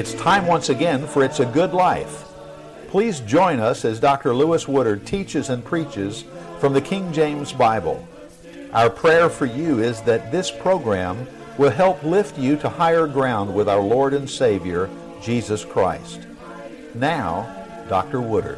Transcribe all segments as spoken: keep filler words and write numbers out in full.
It's time once again for It's a Good Life. Please join us as Doctor Lewis Woodard teaches and preaches from the King James Bible. Our prayer for you is that this program will help lift you to higher ground with our Lord and Savior, Jesus Christ. Now, Doctor Woodard.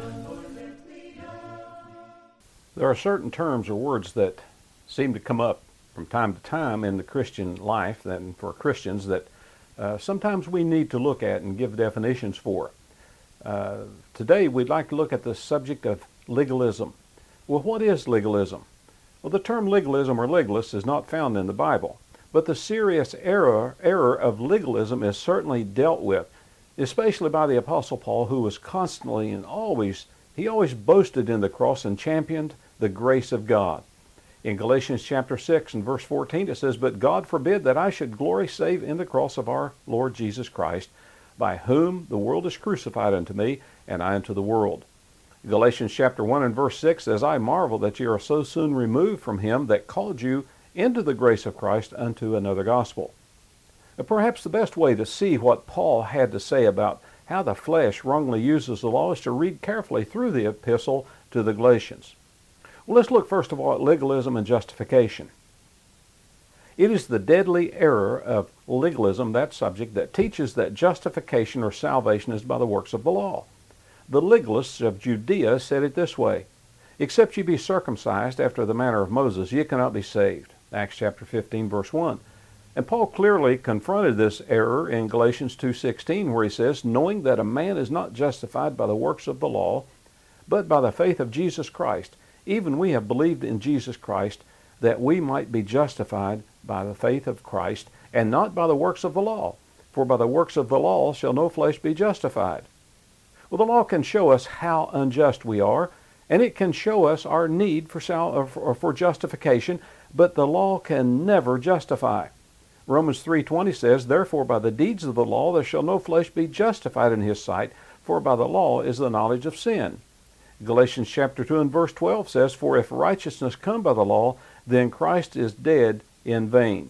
There are certain terms or words that seem to come up from time to time in the Christian life and for Christians that uh, sometimes we need to look at and give definitions for. Uh, today we'd like to look at the subject of legalism. Well, what is legalism? Well, the term legalism or legalist is not found in the Bible, but the serious error, error of legalism is certainly dealt with, especially by the Apostle Paul, who was constantly and always, he always boasted in the cross and championed the grace of God. In Galatians chapter six and verse fourteen it says, "But God forbid that I should glory save in the cross of our Lord Jesus Christ, by whom the world is crucified unto me, and I unto the world." Galatians chapter one and verse six says, "I marvel that ye are so soon removed from him that called you into the grace of Christ unto another gospel." Perhaps the best way to see what Paul had to say about how the flesh wrongly uses the law is to read carefully through the epistle to the Galatians. Well, let's look first of all at legalism and justification. It is the deadly error of legalism, that subject, that teaches that justification or salvation is by the works of the law. The legalists of Judea said it this way: "Except ye be circumcised after the manner of Moses, ye cannot be saved." Acts chapter fifteen, verse one. And Paul clearly confronted this error in Galatians two sixteen, where he says, "Knowing that a man is not justified by the works of the law, but by the faith of Jesus Christ. Even we have believed in Jesus Christ, that we might be justified by the faith of Christ, and not by the works of the law. For by the works of the law shall no flesh be justified." Well, the law can show us how unjust we are, and it can show us our need for, sal- or for justification, but the law can never justify. Romans three twenty says, "Therefore by the deeds of the law there shall no flesh be justified in his sight, for by the law is the knowledge of sin." Galatians chapter two and verse twelve says, "For if righteousness come by the law, then Christ is dead in vain."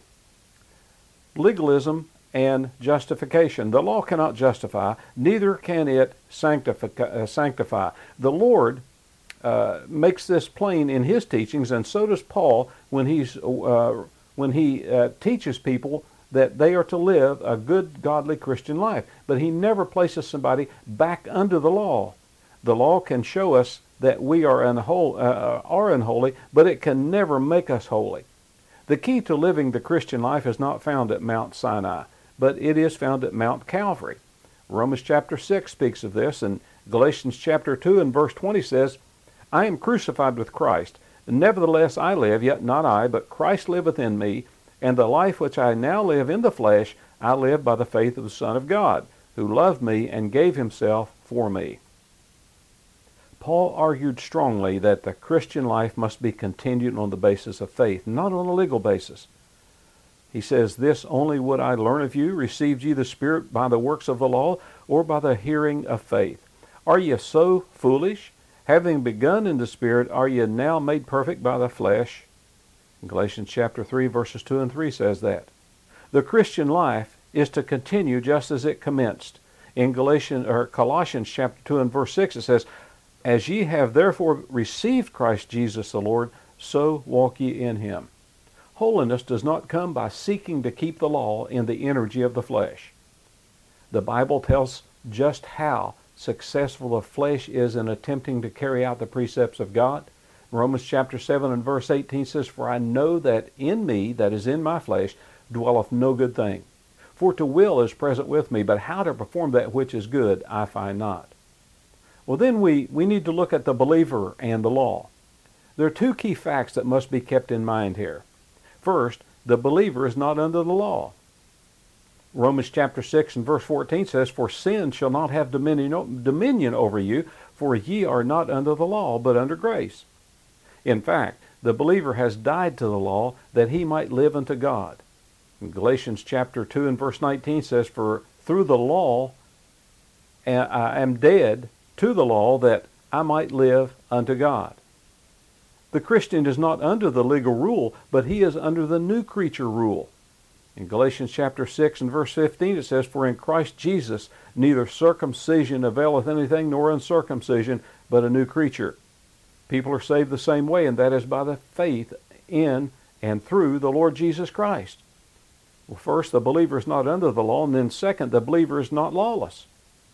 Legalism and justification. The law cannot justify, neither can it sanctify. sanctify. The Lord uh, makes this plain in his teachings, and so does Paul when he's uh, when he uh, teaches people that they are to live a good, godly Christian life. But he never places somebody back under the law. The law can show us that we are, unholy, uh, are unholy, but it can never make us holy. The key to living the Christian life is not found at Mount Sinai, but it is found at Mount Calvary. Romans chapter six speaks of this, and Galatians chapter two and verse twenty says, "I am crucified with Christ. Nevertheless I live, yet not I, but Christ liveth in me. And the life which I now live in the flesh, I live by the faith of the Son of God, who loved me and gave himself for me." Paul argued strongly that the Christian life must be continued on the basis of faith, not on a legal basis. He says, "This only would I learn of you, received ye the Spirit by the works of the law, or by the hearing of faith? Are ye so foolish? Having begun in the Spirit, are ye now made perfect by the flesh?" Galatians chapter three, verses two and three says that. The Christian life is to continue just as it commenced. In Galatians or Colossians chapter two and verse six it says, "As ye have therefore received Christ Jesus the Lord, so walk ye in him." Holiness does not come by seeking to keep the law in the energy of the flesh. The Bible tells just how successful the flesh is in attempting to carry out the precepts of God. Romans chapter seven and verse eighteen says, "For I know that in me, that is in my flesh, dwelleth no good thing. For to will is present with me, but how to perform that which is good I find not." Well, then we, we need to look at the believer and the law. There are two key facts that must be kept in mind here. First, the believer is not under the law. Romans chapter six and verse fourteen says, "For sin shall not have dominion, dominion over you, for ye are not under the law, but under grace." In fact, the believer has died to the law that he might live unto God. And Galatians chapter two and verse nineteen says, "For through the law I am dead to the law, that I might live unto God." The Christian is not under the legal rule, but he is under the new creature rule. In Galatians chapter six and verse fifteen, it says, "For in Christ Jesus neither circumcision availeth anything, nor uncircumcision, but a new creature." People are saved the same way, and that is by the faith in and through the Lord Jesus Christ. Well, first, the believer is not under the law, and then second, the believer is not lawless.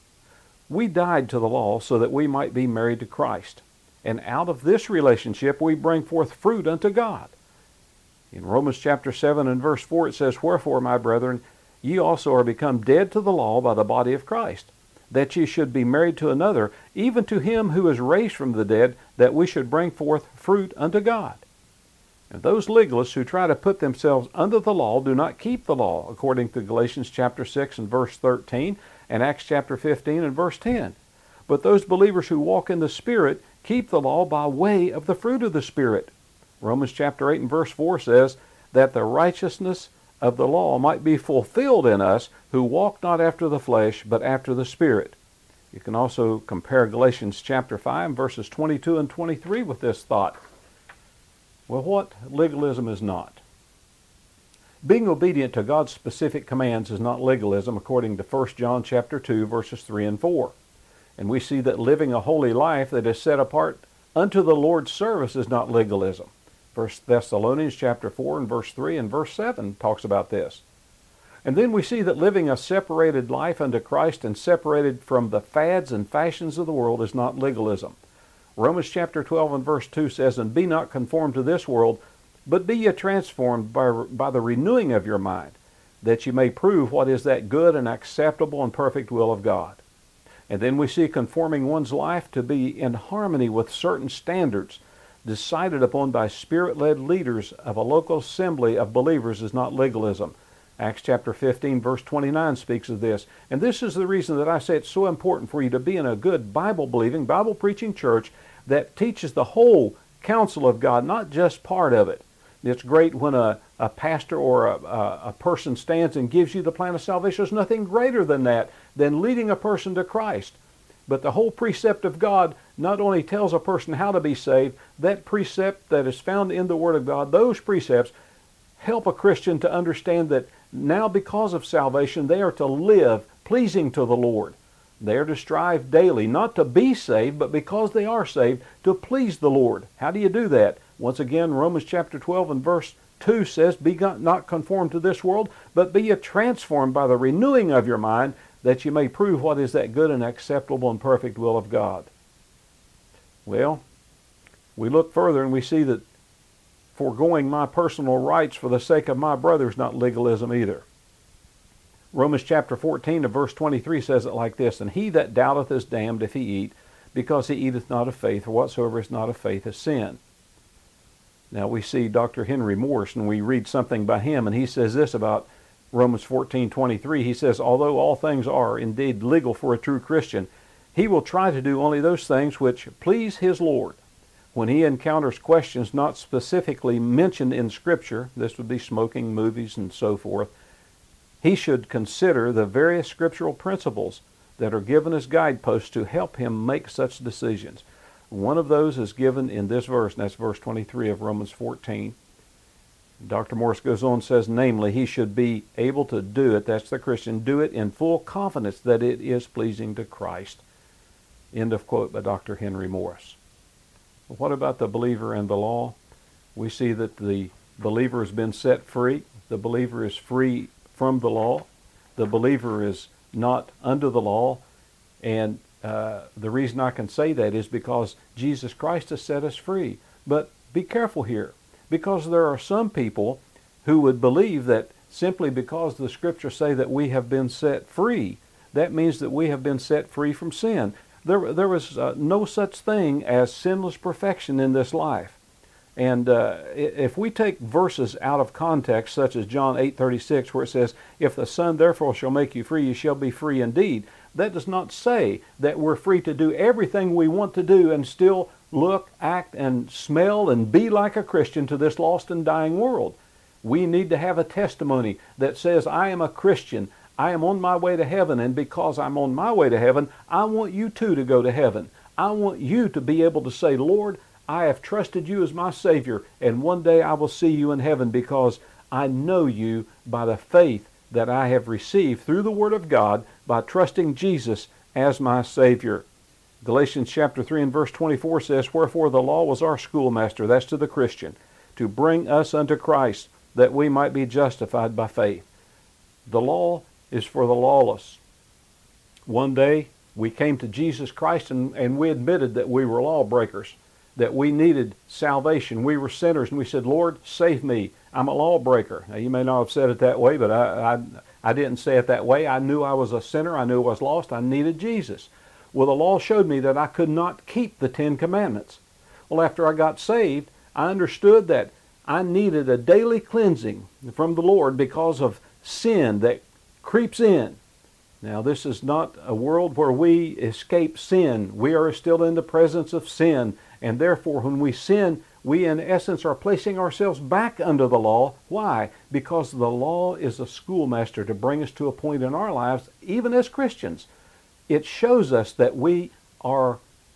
We died to the law so that we might be married to Christ. And out of this relationship we bring forth fruit unto God. In Romans chapter seven and verse four it says, "Wherefore, my brethren, ye also are become dead to the law by the body of Christ, that ye should be married to another, even to him who is raised from the dead, that we should bring forth fruit unto God." And those legalists who try to put themselves under the law do not keep the law, according to Galatians chapter six and verse thirteen and Acts chapter fifteen and verse ten. But those believers who walk in the Spirit keep the law by way of the fruit of the Spirit. Romans chapter eight and verse four says that the righteousness of the law might be fulfilled in us who walk not after the flesh, but after the Spirit. You can also compare Galatians chapter five verses twenty-two and twenty-three with this thought. Well, what legalism is not? Being obedient to God's specific commands is not legalism, according to First John chapter two verses three and four. And we see that living a holy life that is set apart unto the Lord's service is not legalism. First Thessalonians chapter four and verse three and verse seven talks about this. And then we see that living a separated life unto Christ and separated from the fads and fashions of the world is not legalism. Romans chapter twelve and verse two says, "And be not conformed to this world, but be ye transformed by, by the renewing of your mind, that ye may prove what is that good and acceptable and perfect will of God." And then we see conforming one's life to be in harmony with certain standards decided upon by Spirit-led leaders of a local assembly of believers is not legalism. Acts chapter fifteen verse twenty-nine speaks of this. And this is the reason that I say it's so important for you to be in a good Bible-believing, Bible-preaching church that teaches the whole counsel of God, not just part of it. It's great when a, a pastor or a, a, a person stands and gives you the plan of salvation. There's nothing greater than that, than leading a person to Christ. But the whole precept of God not only tells a person how to be saved, that precept that is found in the Word of God, those precepts help a Christian to understand that now because of salvation, they are to live pleasing to the Lord. They are to strive daily, not to be saved, but because they are saved, to please the Lord. How do you do that? Once again, Romans chapter twelve and verse two says, "Be not conformed to this world, but be ye transformed by the renewing of your mind, that you may prove what is that good and acceptable and perfect will of God." Well, we look further and we see that foregoing my personal rights for the sake of my brother is not legalism either. Romans chapter fourteen and verse twenty-three says it like this, "And he that doubteth is damned if he eat, because he eateth not of faith, or whatsoever is not of faith is sin." Now we see Doctor Henry Morris, and we read something by him, and he says this about Romans fourteen twenty-three. He says, "Although all things are indeed legal for a true Christian, he will try to do only those things which please his Lord. When he encounters questions not specifically mentioned in Scripture," this would be smoking, movies, and so forth, "he should consider the various scriptural principles that are given as guideposts to help him make such decisions." One of those is given in this verse, and that's verse twenty-three of Romans fourteen. Doctor Morris goes on and says, namely, he should be able to do it, that's the Christian, do it in full confidence that it is pleasing to Christ. End of quote by Doctor Henry Morris. What about the believer and the law? We see that the believer has been set free. The believer is free from the law. The believer is not under the law. And uh, the reason I can say that is because Jesus Christ has set us free. But be careful here, because there are some people who would believe that simply because the Scriptures say that we have been set free, that means that we have been set free from sin. There, there was uh, no such thing as sinless perfection in this life. And uh, if we take verses out of context, such as John eight thirty-six, where it says, "If the Son therefore shall make you free, you shall be free indeed," that does not say that we're free to do everything we want to do and still look, act, and smell and be like a Christian to this lost and dying world. We need to have a testimony that says, "I am a Christian. I am on my way to heaven, and because I'm on my way to heaven, I want you too to go to heaven. I want you to be able to say, 'Lord, I have trusted you as my Savior, and one day I will see you in heaven because I know you by the faith that I have received through the Word of God by trusting Jesus as my Savior. Galatians chapter three and verse twenty-four says, Wherefore the law was our schoolmaster, that's to the Christian, to bring us unto Christ, that we might be justified by faith. The law is for the lawless. One day we came to Jesus Christ and, and we admitted that we were lawbreakers, that we needed salvation. We were sinners, and we said, Lord, save me. I'm a lawbreaker. Now, you may not have said it that way, but I, I, I didn't say it that way. I knew I was a sinner. I knew I was lost. I needed Jesus. Well, the law showed me that I could not keep the Ten Commandments. Well, after I got saved, I understood that I needed a daily cleansing from the Lord because of sin that creeps in. Now, this is not a world where we escape sin. We are still in the presence of sin, and therefore when we sin, we in essence are placing ourselves back under the law. Why? Because the law is a schoolmaster to bring us to a point in our lives, even as Christians. It shows us that we are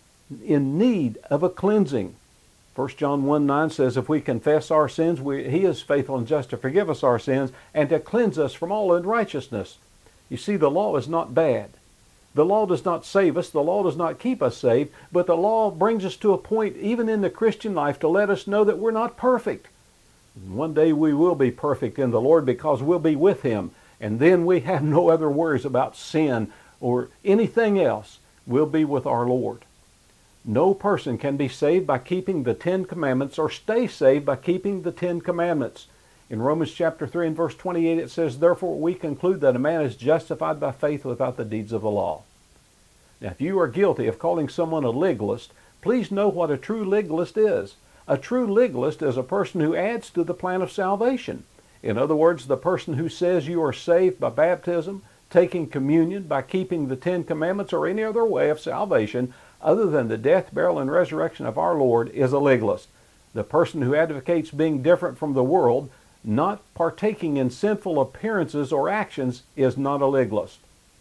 in need of a cleansing. First John one nine says, if we confess our sins, we, He is faithful and just to forgive us our sins and to cleanse us from all unrighteousness. You see, the law is not bad. The law does not save us. The law does not keep us saved. But the law brings us to a point, even in the Christian life, to let us know that we're not perfect. One day we will be perfect in the Lord because we'll be with Him. And then we have no other worries about sin or anything else. We'll be with our Lord. No person can be saved by keeping the Ten Commandments or stay saved by keeping the Ten Commandments. In Romans chapter three and verse twenty-eight it says, Therefore we conclude that a man is justified by faith without the deeds of the law. Now, if you are guilty of calling someone a legalist, please know what a true legalist is. A true legalist is a person who adds to the plan of salvation. In other words, the person who says you are saved by baptism, taking communion, by keeping the Ten Commandments, or any other way of salvation other than the death, burial, and resurrection of our Lord is a legalist. The person who advocates being different from the world, not partaking in sinful appearances or actions, is not a legalist.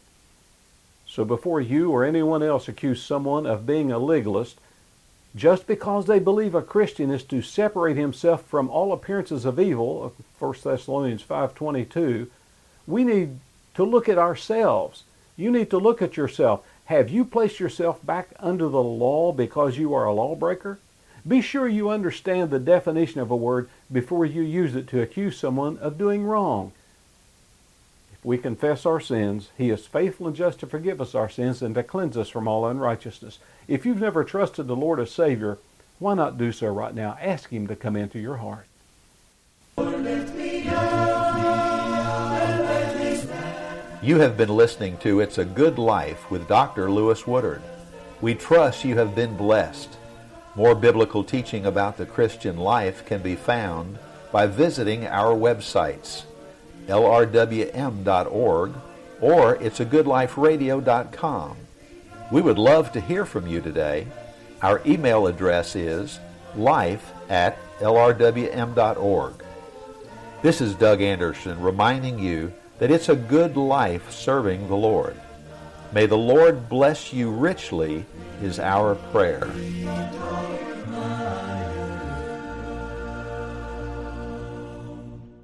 So before you or anyone else accuse someone of being a legalist, just because they believe a Christian is to separate himself from all appearances of evil, First Thessalonians five twenty-two, we need to look at ourselves. You need to look at yourself. Have you placed yourself back under the law because you are a lawbreaker? Be sure you understand the definition of a word before you use it to accuse someone of doing wrong. If we confess our sins, He is faithful and just to forgive us our sins and to cleanse us from all unrighteousness. If you've never trusted the Lord as Savior, why not do so right now? Ask Him to come into your heart. You have been listening to It's a Good Life with Doctor Lewis Woodard. We trust you have been blessed. More biblical teaching about the Christian life can be found by visiting our websites, L R W M dot org or it's a good life radio dot com. We would love to hear from you today. Our email address is life at L R W M dot org. This is Doug Anderson reminding you that it's a good life serving the Lord. May the Lord bless you richly is our prayer.